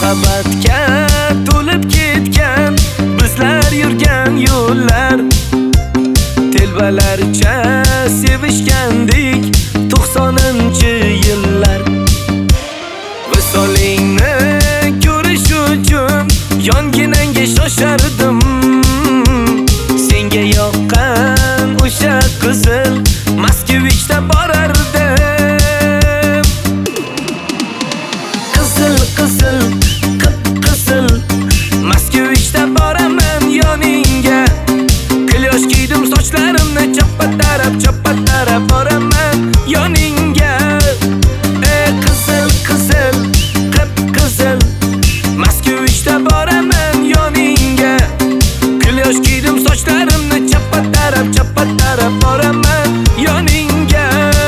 muhabbatga to'lib ketgan bizlar yurgan yo'llar, telbalarcha sevishgandik 90-yillar. Visolingni ko'rish uchun yonginangga shoshardim, senga yoqqan o'sha qizil Moskvichda borardim. Qizil qizil qip-qizil Moskvichda boraman yoningga, klyosh kiydim sochlarimni chappa-tarab boraman yoningga. Qizil qizil qip-qizil Moskvichda boraman yoningga, klyosh kiydim sochlarimni chappa-tarab boraman yoningga.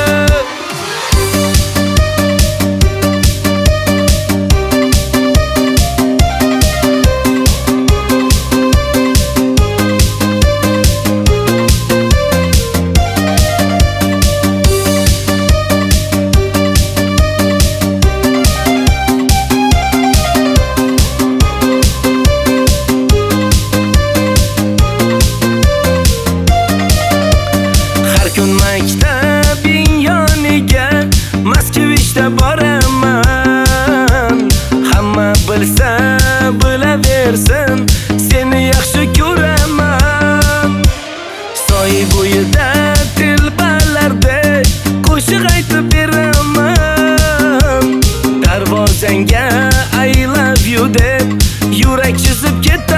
Maktabing yoniga Moskvichda boraman, hamma bilsa bilaversin, seni yaxshi ko'raman. Soy bo'yida telbalardek qo'shiq aytib beraman, darvozangga I love you deb yurak chizib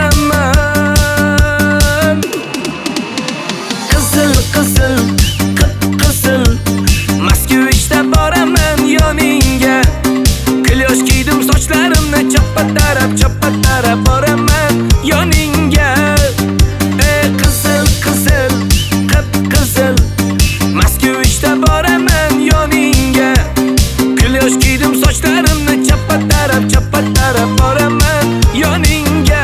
ketaman. Qizil qizil qip-qizil Moskvichda boraman yoningga, klyosh kiydim sochlarimni chappa-tarab boraman yoningga. Qizil qizil qip-qizil Moskvichda boraman yoningga, klyosh kiydim sochlarimni chappa-tarab boraman yoningga.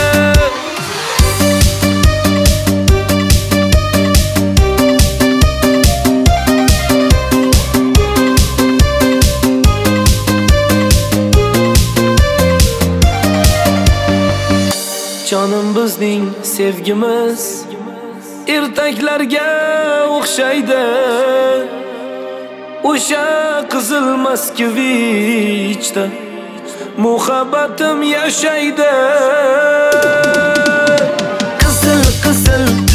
Jonim bizning sevgimiz ertaklarga o'xshaydi, o'sha qizil Moskvichda muhabbatim yashaydi. Qizil qizil